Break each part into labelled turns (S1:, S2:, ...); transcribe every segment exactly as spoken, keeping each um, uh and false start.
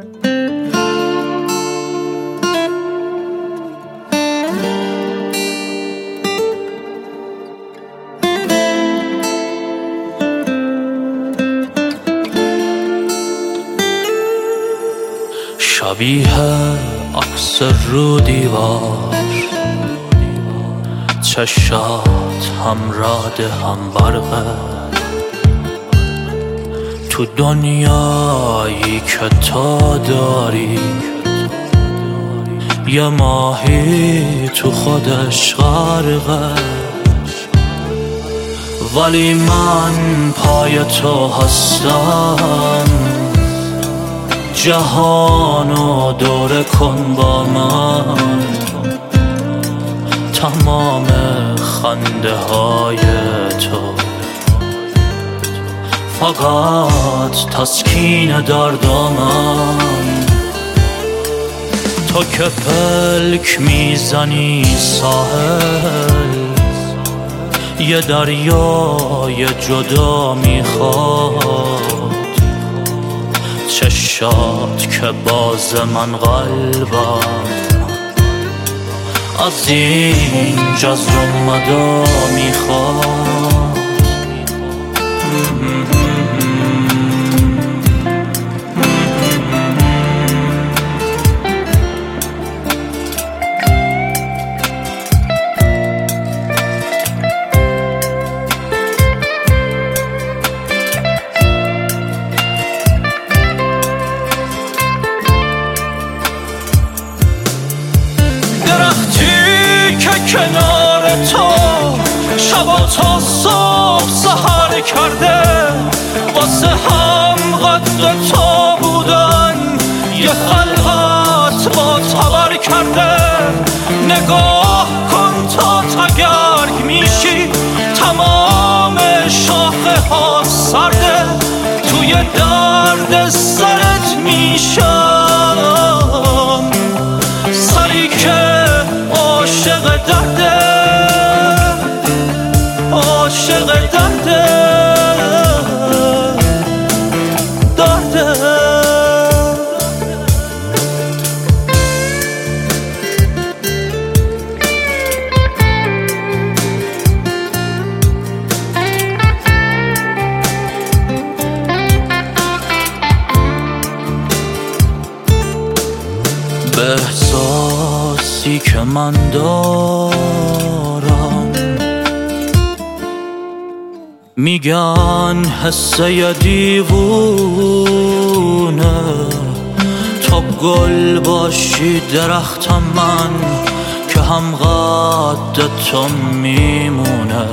S1: شبیه عکس رو دیوار، چشات هم راد هم برقه. تو دنیایی که تا داری یه ماهی تو خودش غرقه، ولی من پای تو هستم. جهانو دوره کن با من، تمام خنده های تو فقط تسکین درد من. تو که پلک میزنی ساحل، یه دریای جدا میخواد. چشات که باز من قلبم از این جزر مدا میخواد.
S2: کنار تو شبا تا صبح سحر کرده، واسه هم قد تو بودن یه خلقت با تبر کرده. نگاه کن تا تگرگ میشی، تمام شاخه ها سرده. توی درد سرت میشم، سری که عاشق درده، عاشق درده، درده.
S1: به احساسی که من دارم میگن حسه دیوونه. تا گل باشی درختم من که هم قد تو میمونه.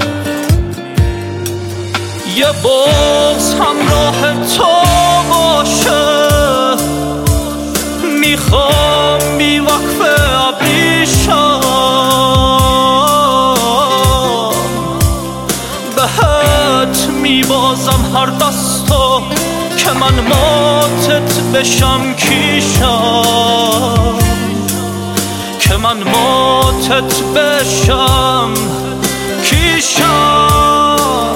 S2: یه بغض همراه تو باشه، میخوام بی وقفه ابریشم. بهت میبازم هر دستو که من ماتت بشم کیشم، که من ماتت بشم کیشم.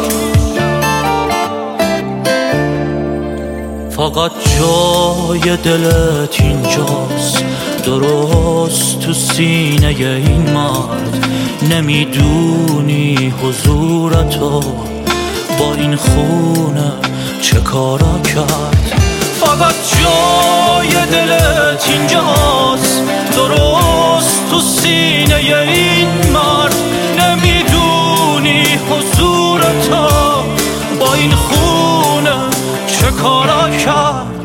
S1: فقط جای دلت اینجاست، درست تو سینه این مرد. نمیدونی حضورتو با این خونه چه کارا کرد.
S2: فقط جای دلت اینجاست، درست تو سینه این مرد. نمیدونی حضورتو با این خونه چه کارا کرد.